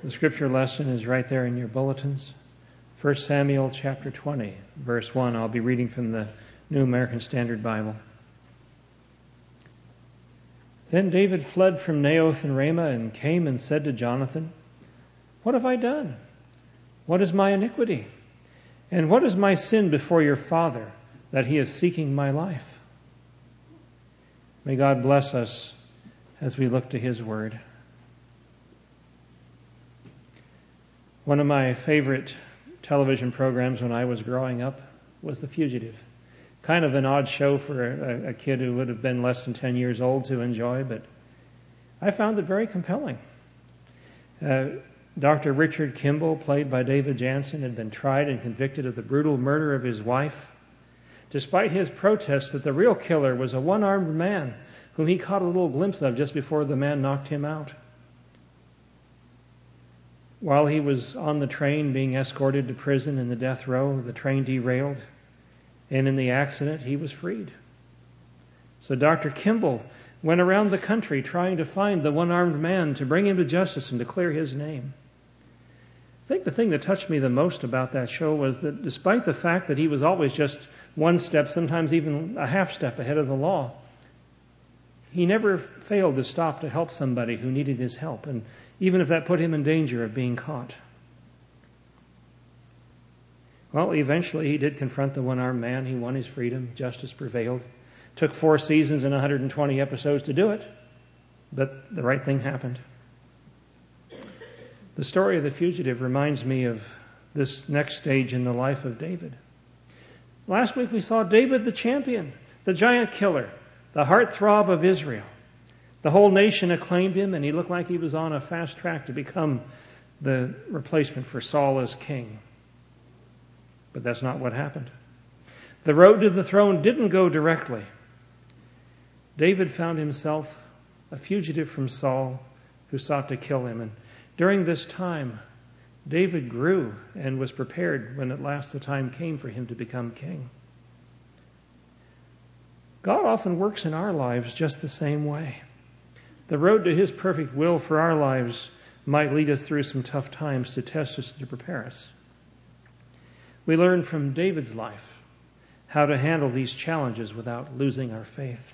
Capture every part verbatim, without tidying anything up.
The scripture lesson is right there in your bulletins. First Samuel chapter twenty, verse one. I'll be reading from the New American Standard Bible. Then David fled from Naioth and Ramah and came and said to Jonathan, "What have I done? What is my iniquity? And what is my sin before your father, that he is seeking my life?" May God bless us as we look to his word. One of my favorite television programs when I was growing up was The Fugitive. Kind of an odd show for a, a kid who would have been less than ten years old to enjoy, but I found it very compelling. Uh, Doctor Richard Kimball, played by David Jansen, had been tried and convicted of the brutal murder of his wife, despite his protest that the real killer was a one-armed man whom he caught a little glimpse of just before the man knocked him out. While he was on the train being escorted to prison in the death row, the train derailed, and in the accident he was freed. So Doctor Kimball went around the country trying to find the one-armed man to bring him to justice and to clear his name. I think the thing that touched me the most about that show was that despite the fact that he was always just one step, sometimes even a half step ahead of the law, he never failed to stop to help somebody who needed his help, and even if that put him in danger of being caught. Well, eventually he did confront the one-armed man. He won his freedom. Justice prevailed. Took four seasons and one hundred twenty episodes to do it, but the right thing happened. The story of the fugitive reminds me of this next stage in the life of David. Last week we saw David the champion, the giant killer, the heartthrob of Israel. The whole nation acclaimed him, and he looked like he was on a fast track to become the replacement for Saul as king. But that's not what happened. The road to the throne didn't go directly. David found himself a fugitive from Saul who sought to kill him. And during this time, David grew and was prepared when at last the time came for him to become king. God often works in our lives just the same way. The road to his perfect will for our lives might lead us through some tough times to test us and to prepare us. We learn from David's life how to handle these challenges without losing our faith.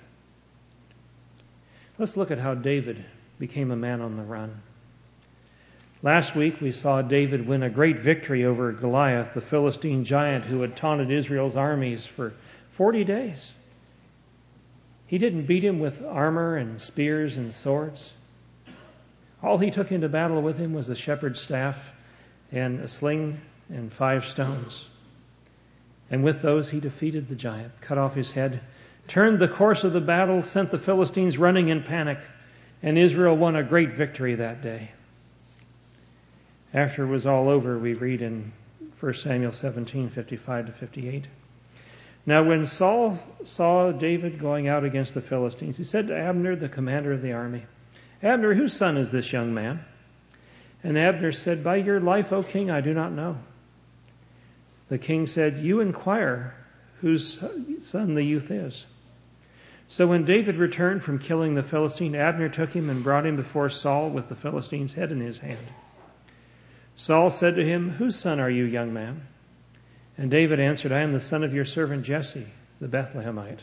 Let's look at how David became a man on the run. Last week we saw David win a great victory over Goliath, the Philistine giant who had taunted Israel's armies for forty days. He didn't beat him with armor and spears and swords. All he took into battle with him was a shepherd's staff and a sling and five stones. And with those he defeated the giant, cut off his head, turned the course of the battle, sent the Philistines running in panic, and Israel won a great victory that day. After it was all over, we read in First Samuel seventeen, fifty-five to fifty-eight. Now when Saul saw David going out against the Philistines, he said to Abner, the commander of the army, "Abner, whose son is this young man?" And Abner said, "By your life, O king, I do not know." The king said, "You inquire whose son the youth is." So when David returned from killing the Philistine, Abner took him and brought him before Saul with the Philistine's head in his hand. Saul said to him, "Whose son are you, young man?" And David answered, "I am the son of your servant Jesse, the Bethlehemite."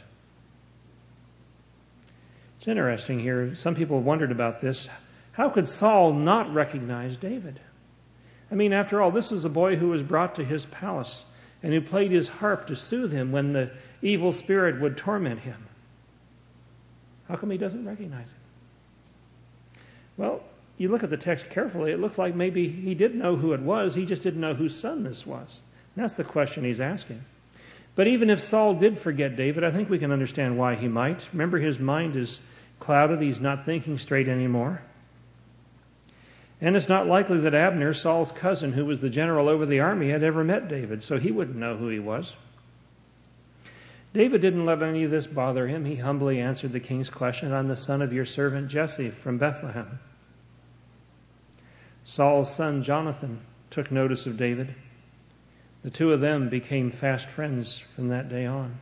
It's interesting here. Some people have wondered about this. How could Saul not recognize David? I mean, after all, this was a boy who was brought to his palace and who played his harp to soothe him when the evil spirit would torment him. How come he doesn't recognize him? Well, you look at the text carefully, it looks like maybe he did know who it was, he just didn't know whose son this was. And that's the question he's asking. But even if Saul did forget David, I think we can understand why he might. Remember, his mind is clouded, he's not thinking straight anymore. And it's not likely that Abner, Saul's cousin, who was the general over the army, had ever met David, so he wouldn't know who he was. David didn't let any of this bother him. He humbly answered the king's question, "I'm the son of your servant Jesse from Bethlehem." Saul's son Jonathan took notice of David. The two of them became fast friends from that day on.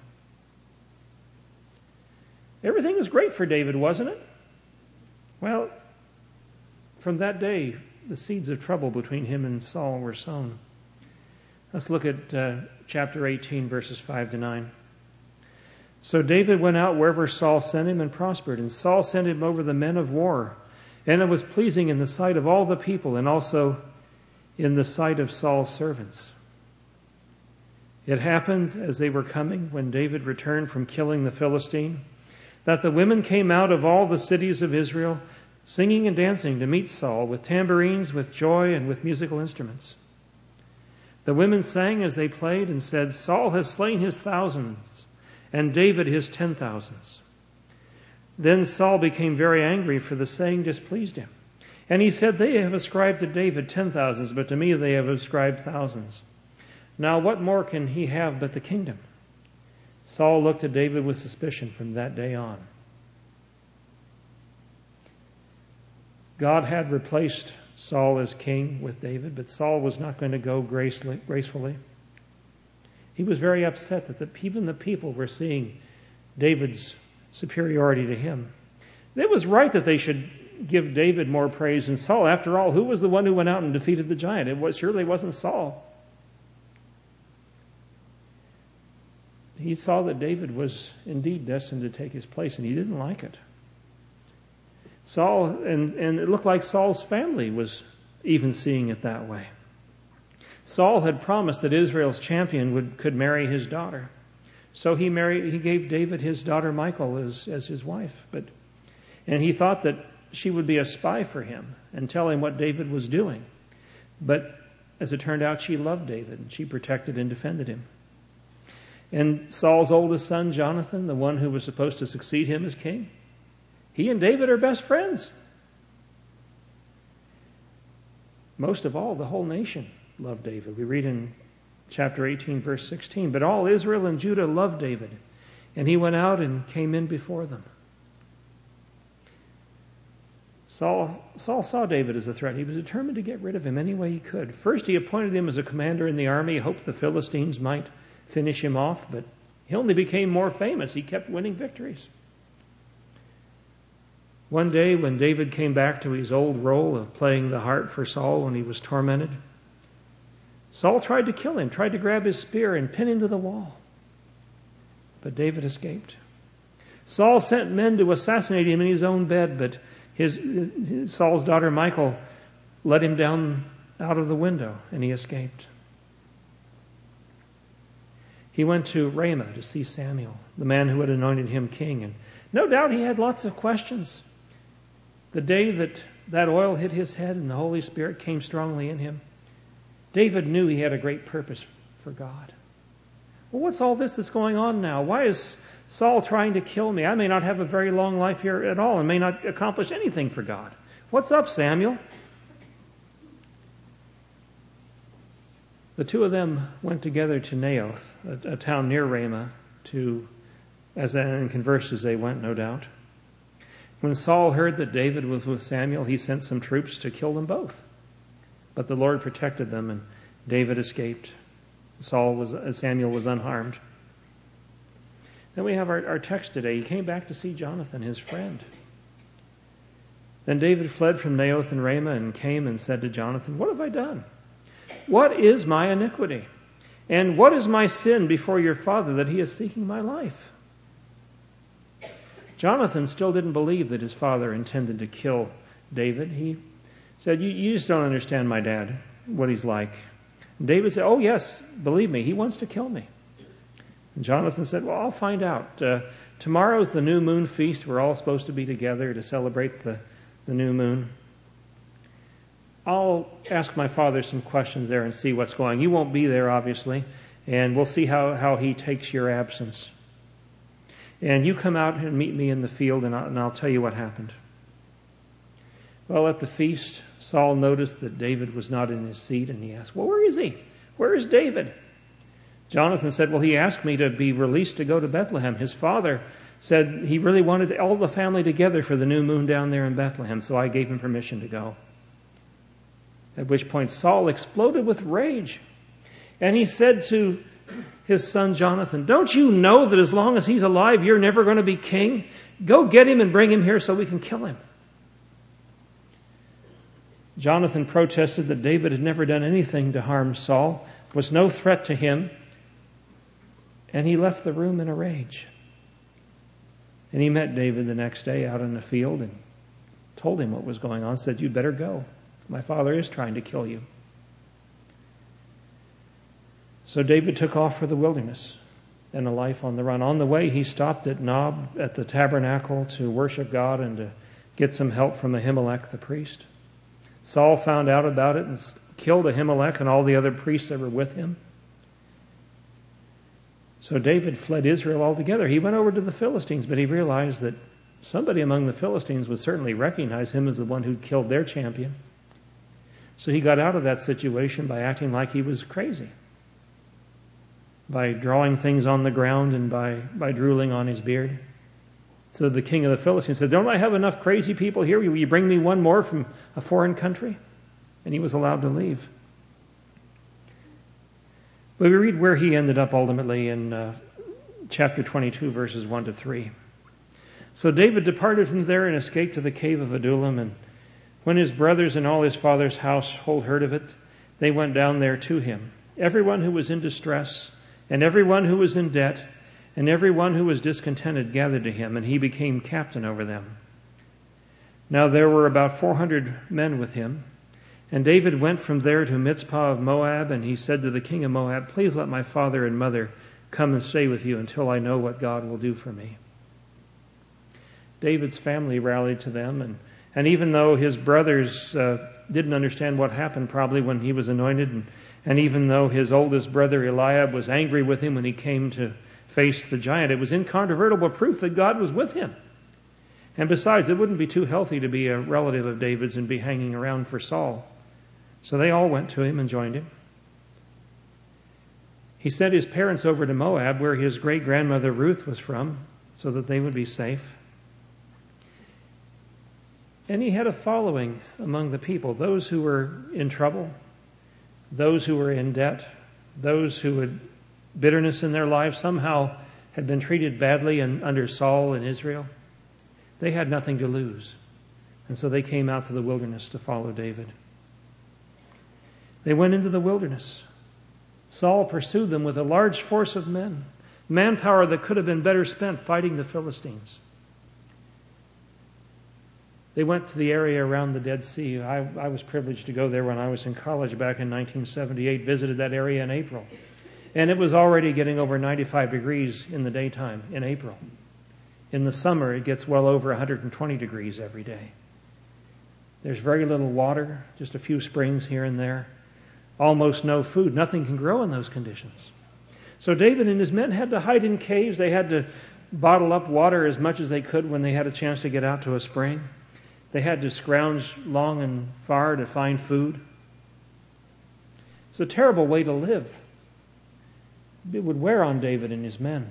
Everything was great for David, wasn't it? Well, from that day the seeds of trouble between him and Saul were sown. Let's look at uh, chapter eighteen, verses five to nine. So David went out wherever Saul sent him and prospered, and Saul sent him over the men of war, and it was pleasing in the sight of all the people, and also in the sight of Saul's servants. It happened as they were coming, when David returned from killing the Philistine, that the women came out of all the cities of Israel, singing and dancing to meet Saul, with tambourines, with joy, and with musical instruments. The women sang as they played and said, Saul has slain his thousands, and David his ten thousands. Then Saul became very angry, for the saying displeased him. And he said, They have ascribed to David ten thousands, but to me they have ascribed thousands. Now what more can he have but the kingdom? Saul looked at David with suspicion from that day on. God had replaced Saul as king with David, but Saul was not going to go gracefully. He was very upset that the, even the people were seeing David's superiority to him. It was right that they should give David more praise than Saul. After all, who was the one who went out and defeated the giant? It was surely wasn't Saul. He saw that David was indeed destined to take his place, and he didn't like it. Saul, and, and it looked like Saul's family was even seeing it that way. Saul had promised that Israel's champion would could marry his daughter. So he married he gave David his daughter Michal as, as his wife. But and he thought that she would be a spy for him and tell him what David was doing. But as it turned out, she loved David, and she protected and defended him. And Saul's oldest son, Jonathan, the one who was supposed to succeed him as king, he and David are best friends. Most of all, the whole nation loved David. We read in chapter eighteen, verse sixteen, But all Israel and Judah loved David, and he went out and came in before them. Saul, Saul saw David as a threat. He was determined to get rid of him any way he could. First, he appointed him as a commander in the army, hoped the Philistines might finish him off, but he only became more famous. He kept winning victories. One day, when David came back to his old role of playing the harp for Saul when he was tormented, Saul tried to kill him, tried to grab his spear and pin him to the wall. But David escaped. Saul sent men to assassinate him in his own bed, but his, his Saul's daughter Michal let him down out of the window, and he escaped. He went to Ramah to see Samuel, the man who had anointed him king, and no doubt he had lots of questions. The day that that oil hit his head and the Holy Spirit came strongly in him, David knew he had a great purpose for God. Well, what's all this that's going on now? Why is Saul trying to kill me? I may not have a very long life here at all and may not accomplish anything for God. What's up, Samuel? The two of them went together to Naioth, a, a town near Ramah, to, as and conversed as they went, no doubt. When Saul heard that David was with Samuel, he sent some troops to kill them both. But the Lord protected them, and David escaped. Saul was, Samuel was unharmed. Then we have our, our text today. He came back to see Jonathan, his friend. Then David fled from Naioth and Ramah and came and said to Jonathan, What have I done? What is my iniquity? And what is my sin before your father that he is seeking my life? Jonathan still didn't believe that his father intended to kill David. He said, you, you just don't understand my dad, what he's like. And David said, oh yes, believe me, he wants to kill me. And Jonathan said, well, I'll find out. Uh, tomorrow's the new moon feast. We're all supposed to be together to celebrate the, the new moon. I'll ask my father some questions there and see what's going on. You won't be there, obviously, and we'll see how, how he takes your absence. And you come out and meet me in the field, and I'll, and I'll tell you what happened. Well, at the feast, Saul noticed that David was not in his seat, and he asked, well, where is he? Where is David? Jonathan said, well, he asked me to be released to go to Bethlehem. His father said he really wanted all the family together for the new moon down there in Bethlehem, so I gave him permission to go. At which point Saul exploded with rage. And he said to his son Jonathan, don't you know that as long as he's alive, you're never going to be king? Go get him and bring him here so we can kill him. Jonathan protested that David had never done anything to harm Saul, was no threat to him, and he left the room in a rage. And he met David the next day out in the field and told him what was going on, said, "You better go. My father is trying to kill you." So David took off for the wilderness and a life on the run. On the way, he stopped at Nob, at the tabernacle, to worship God and to get some help from Ahimelech the priest. Saul found out about it and killed Ahimelech and all the other priests that were with him. So David fled Israel altogether. He went over to the Philistines, but he realized that somebody among the Philistines would certainly recognize him as the one who'd killed their champion. So he got out of that situation by acting like he was crazy, by drawing things on the ground and by, by drooling on his beard. So the king of the Philistines said, "Don't I have enough crazy people here? Will you bring me one more from a foreign country?" And he was allowed to leave. But we read where he ended up ultimately in uh, chapter twenty-two, verses one to three. So David departed from there and escaped to the cave of Adullam. And when his brothers and all his father's household heard of it, they went down there to him. Everyone who was in distress, and everyone who was in debt, and everyone who was discontented gathered to him, and he became captain over them. Now there were about four hundred men with him. And David went from there to Mizpah of Moab, and he said to the king of Moab, "Please let my father and mother come and stay with you until I know what God will do for me." David's family rallied to them, and, and even though his brothers uh, didn't understand what happened probably when he was anointed, and, and even though his oldest brother Eliab was angry with him when he came to face the giant, it was incontrovertible proof that God was with him. And besides, it wouldn't be too healthy to be a relative of David's and be hanging around for Saul. So they all went to him and joined him. He sent his parents over to Moab, where his great-grandmother Ruth was from, so that they would be safe. And he had a following among the people, those who were in trouble, those who were in debt, those who had bitterness in their lives, somehow had been treated badly and under Saul in Israel. They had nothing to lose. And so they came out to the wilderness to follow David. They went into the wilderness. Saul pursued them with a large force of men, manpower that could have been better spent fighting the Philistines. They went to the area around the Dead Sea. I, I was privileged to go there when I was in college back in nineteen seventy-eight, visited that area in April. And it was already getting over ninety-five degrees in the daytime in April. In the summer, it gets well over one hundred twenty degrees every day. There's very little water, just a few springs here and there. Almost no food. Nothing can grow in those conditions. So David and his men had to hide in caves. They had to bottle up water as much as they could when they had a chance to get out to a spring. They had to scrounge long and far to find food. It's a terrible way to live. It would wear on David and his men.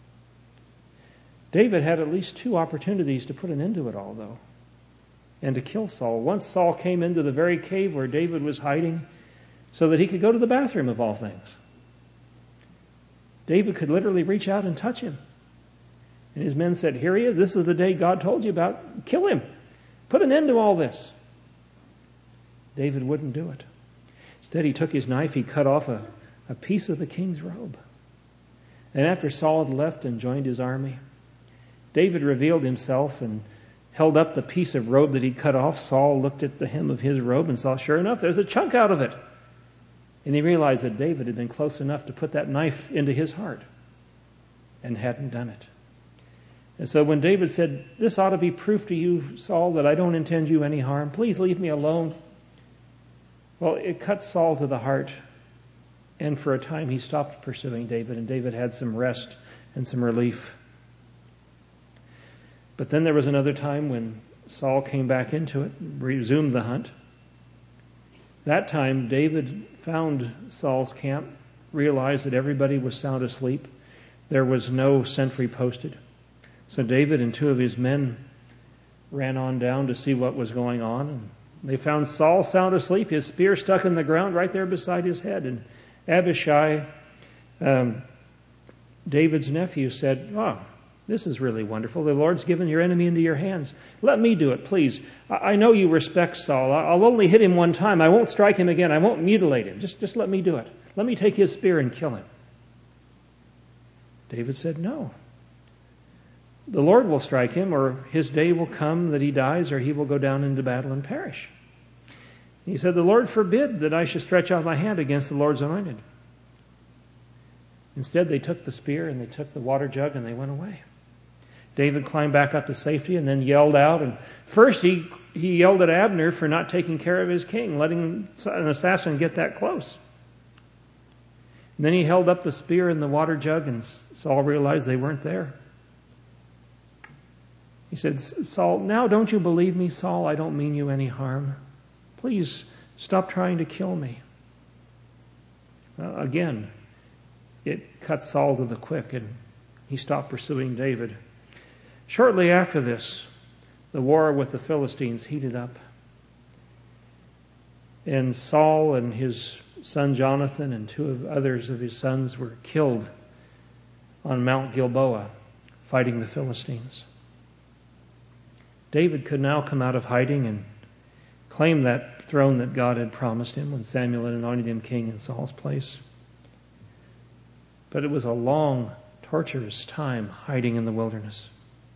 David had at least two opportunities to put an end to it all, though, and to kill Saul. Once Saul came into the very cave where David was hiding so that he could go to the bathroom, of all things. David could literally reach out and touch him. And his men said, "Here he is. This is the day God told you about. Kill him. Put an end to all this." David wouldn't do it. Instead, he took his knife, he cut off a, a piece of the king's robe. And after Saul had left and joined his army, David revealed himself and held up the piece of robe that he'd cut off. Saul looked at the hem of his robe and saw, sure enough, there's a chunk out of it. And he realized that David had been close enough to put that knife into his heart and hadn't done it. And so when David said, "This ought to be proof to you, Saul, that I don't intend you any harm. Please leave me alone." Well, it cut Saul to the heart. And for a time he stopped pursuing David, and David had some rest and some relief. But then there was another time when Saul came back into it, resumed the hunt. That time David found Saul's camp, realized that everybody was sound asleep. There was no sentry posted. So David and two of his men ran on down to see what was going on. And they found Saul sound asleep, his spear stuck in the ground right there beside his head. And Abishai, um, David's nephew, said, "Oh, This is really wonderful. The Lord's given your enemy into your hands. Let me do it, please. I know you respect Saul. I'll only hit him one time. I won't strike him again. I won't mutilate him. Just, just let me do it. Let me take his spear and kill him. David said, no. The Lord will strike him, or his day will come that he dies, or he will go down into battle and perish. He said, the Lord forbid that I should stretch out my hand against the Lord's anointed. Instead, they took the spear and they took the water jug and they went away. David climbed back up to safety and then yelled out. And first he, he yelled at Abner for not taking care of his king, letting an assassin get that close. And then he held up the spear and the water jug, and Saul realized they weren't there. He said, Saul, now don't you believe me, Saul? I don't mean you any harm. Please stop trying to kill me. Uh, again, it cut Saul to the quick, and he stopped pursuing David. Shortly after this, the war with the Philistines heated up. And Saul and his son Jonathan and two of others of his sons were killed on Mount Gilboa fighting the Philistines. David could now come out of hiding and claim that throne that God had promised him when Samuel had anointed him king in Saul's place. But it was a long, torturous time hiding in the wilderness.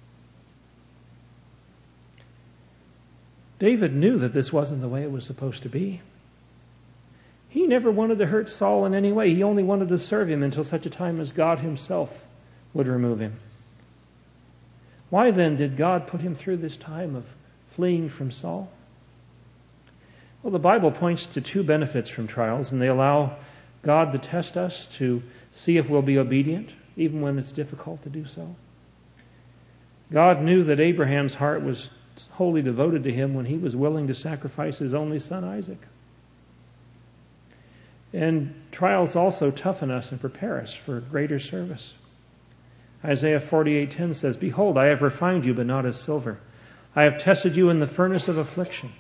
David knew that this wasn't the way it was supposed to be. He never wanted to hurt Saul in any way. He only wanted to serve him until such a time as God himself would remove him. Why then did God put him through this time of fleeing from Saul? Well, the Bible points to two benefits from trials, and they allow God to test us to see if we'll be obedient, even when it's difficult to do so. God knew that Abraham's heart was wholly devoted to him when he was willing to sacrifice his only son, Isaac. And trials also toughen us and prepare us for greater service. Isaiah forty-eight ten says, behold, I have refined you, but not as silver. I have tested you in the furnace of affliction.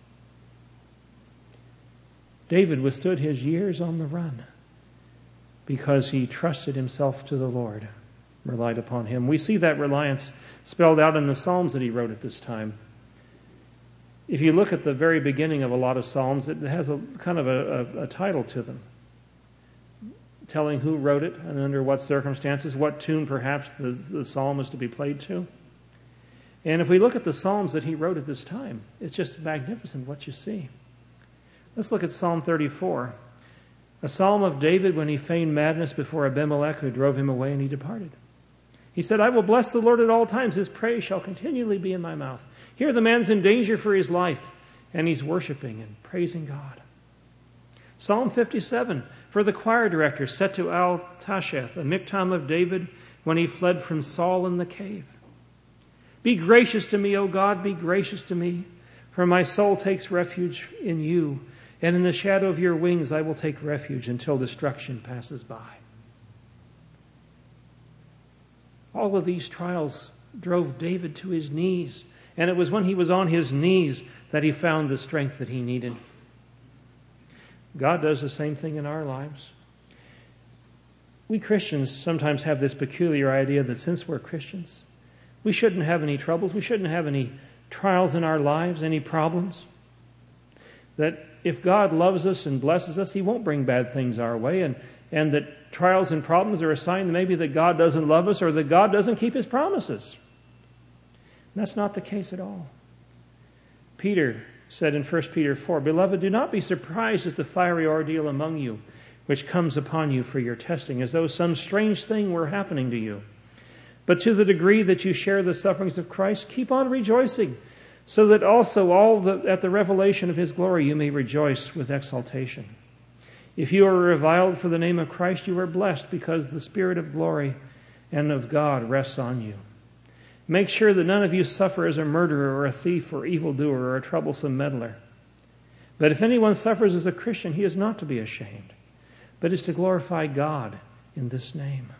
David withstood his years on the run because he trusted himself to the Lord, relied upon him. We see that reliance spelled out in the Psalms that he wrote at this time. If you look at the very beginning of a lot of Psalms, it has a kind of a, a, a title to them, telling who wrote it and under what circumstances, what tune perhaps the, the psalm is to be played to. And if we look at the Psalms that he wrote at this time, it's just magnificent what you see. Let's look at Psalm thirty-four, a psalm of David when he feigned madness before Abimelech, who drove him away, and he departed. He said, I will bless the Lord at all times. His praise shall continually be in my mouth. Here the man's in danger for his life, and he's worshiping and praising God. Psalm fifty-seven, for the choir director set to Al-Tasheth, a miktam of David when he fled from Saul in the cave. Be gracious to me, O God, be gracious to me, for my soul takes refuge in you, and in the shadow of your wings I will take refuge until destruction passes by. All of these trials drove David to his knees, and it was when he was on his knees that he found the strength that he needed. God does the same thing in our lives. We Christians sometimes have this peculiar idea that since we're Christians, we shouldn't have any troubles, we shouldn't have any trials in our lives, any problems. That if God loves us and blesses us, He won't bring bad things our way, and, and that trials and problems are a sign maybe that God doesn't love us or that God doesn't keep His promises. And that's not the case at all. Peter said in First Peter four, Beloved, do not be surprised at the fiery ordeal among you, which comes upon you for your testing, as though some strange thing were happening to you. But to the degree that you share the sufferings of Christ, keep on rejoicing, so that also all the, at the revelation of His glory you may rejoice with exultation. If you are reviled for the name of Christ, you are blessed, because the Spirit of glory and of God rests on you. Make sure that none of you suffer as a murderer or a thief or evildoer or a troublesome meddler. But if anyone suffers as a Christian, he is not to be ashamed, but is to glorify God in this name.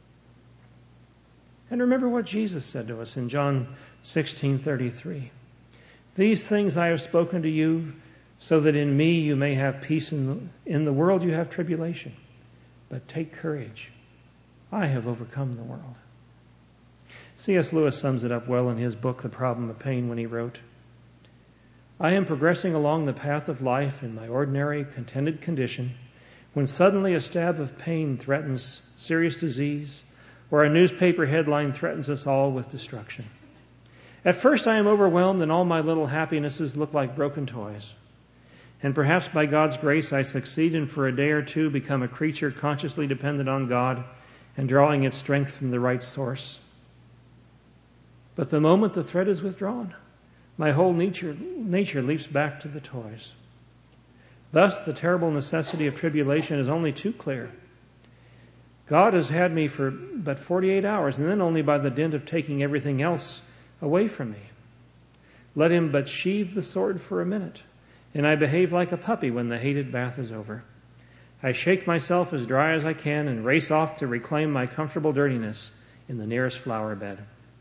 And remember what Jesus said to us in John sixteen thirty-three. These things I have spoken to you, so that in me you may have peace. In the, in the world you have tribulation. But take courage. I have overcome the world. C S Lewis sums it up well in his book, The Problem of Pain, when he wrote, I am progressing along the path of life in my ordinary, contented condition, when suddenly a stab of pain threatens serious disease, or a newspaper headline threatens us all with destruction. At first I am overwhelmed and all my little happinesses look like broken toys. And perhaps by God's grace I succeed and for a day or two become a creature consciously dependent on God and drawing its strength from the right source. But the moment the thread is withdrawn, my whole nature, nature leaps back to the toys. Thus the terrible necessity of tribulation is only too clear. God has had me for but forty-eight hours, and then only by the dint of taking everything else away from me. Let him but sheathe the sword for a minute, and I behave like a puppy when the hated bath is over. I shake myself as dry as I can and race off to reclaim my comfortable dirtiness in the nearest flower bed.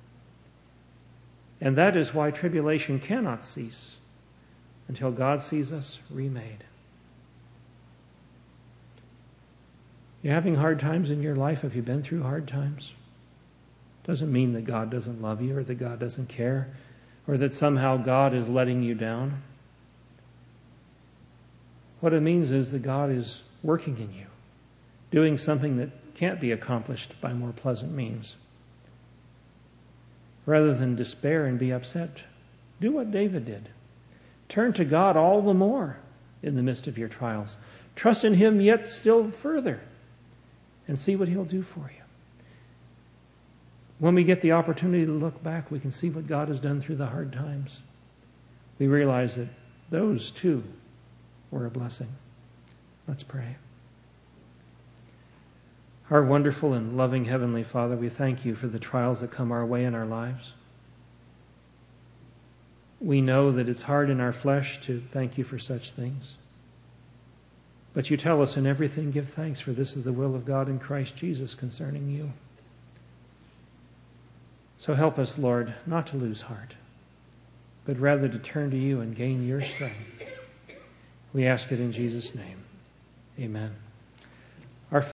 And that is why tribulation cannot cease until God sees us remade. You're having hard times in your life? Have you been through hard times? Doesn't mean that God doesn't love you or that God doesn't care or that somehow God is letting you down. What it means is that God is working in you, doing something that can't be accomplished by more pleasant means. Rather than despair and be upset, do what David did. Turn to God all the more in the midst of your trials. Trust in Him yet still further and see what He'll do for you. When we get the opportunity to look back, we can see what God has done through the hard times. We realize that those too were a blessing. Let's pray. Our wonderful and loving Heavenly Father, we thank You for the trials that come our way in our lives. We know that it's hard in our flesh to thank You for such things. But You tell us in everything give thanks, for this is the will of God in Christ Jesus concerning You. So help us, Lord, not to lose heart, but rather to turn to You and gain Your strength. We ask it in Jesus' name. Amen.